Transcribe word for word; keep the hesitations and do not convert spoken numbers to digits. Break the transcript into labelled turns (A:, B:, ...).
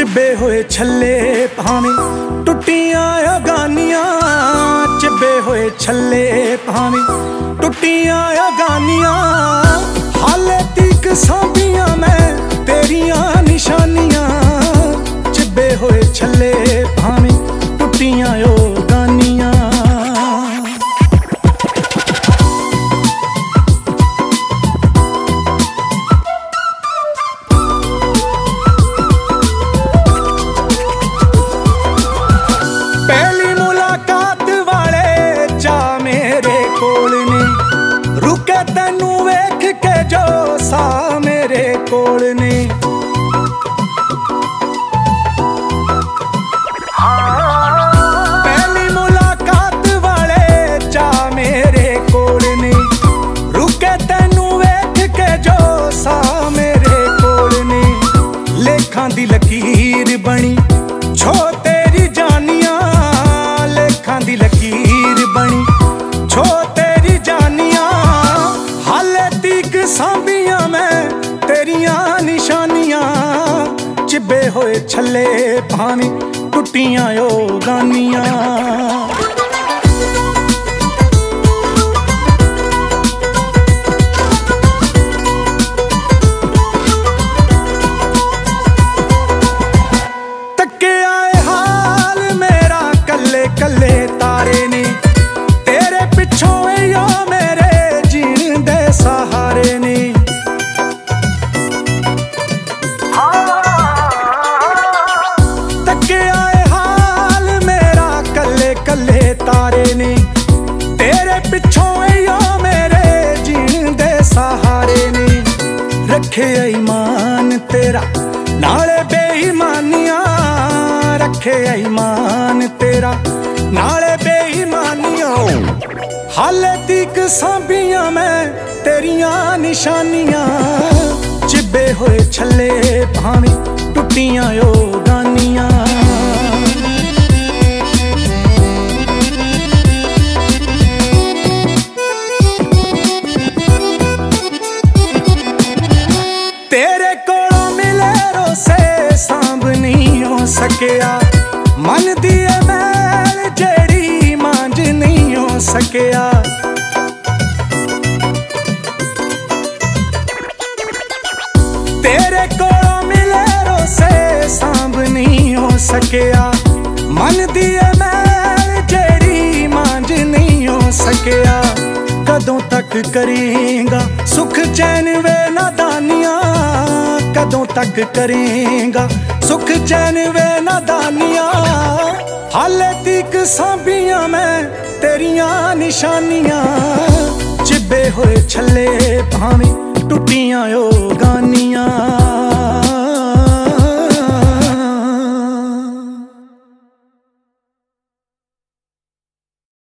A: चिब्बे होए छल्ले भावें टुट्टियां अगानियां, चिब्बे होए छल्ले भावें टुट्टियां अगानियां, हाले तीक सांभियां मैं तेरियां निशानियां। चिब्बे होए छल्ले भावें टुट्टियां अगानियां। रुके तैनू वेख के जो सा मेरे कोल ने, पहली मुलाकात वाले चा मेरे कोल ने। रुके तैनू वेख के जो सा मेरे कोल ने, लेखां दी लकीर बनी छो तेरी जानियां, लेखां दी लकीर बनी छो तेरी जानियां, सांभियां मैं तेरियां निशानियां। चिब्बे होए छल्ले भावें टुट्टियां अगानियां। तके आए हाल मेरा कल्ले कल्ले तारे ने, तेरे पिछों यो मेरे जीण दे सहारे ने। तके आए हाल मेरा कल्ले कल्ले तारे ने, तेरे पिछों यो मेरे जीण दे सहारे ने। रखे ईमान तेरा नाले बेईमानियां, रखे ईमान तेरा नाले बेईमानियां, हाले तीक सांभियां मैं तेरियां निशानियां। चिब्बे होए छल्ले भावें टुट्टियां अगानियां। तेरे कोलों मिले रोसे सांभ नहीं हो सकिया, मन दी मैल जेड़ी मांझ नहीं हो सकिया। तेरे कोलों मिले रोसे सांभ नहीं हो सकिया, मन दी मैल जेड़ी मांझ नहीं हो सकिया। कदों तक करेंगा सुख चैन वे नादानियां, कदों तक करेंगा सुख चैन वे नादानियां, हाले तीक सांभियां मैं तेरियां निशानियां। चिब्बे होए छल्ले भावें टुट्टियां अगानियां।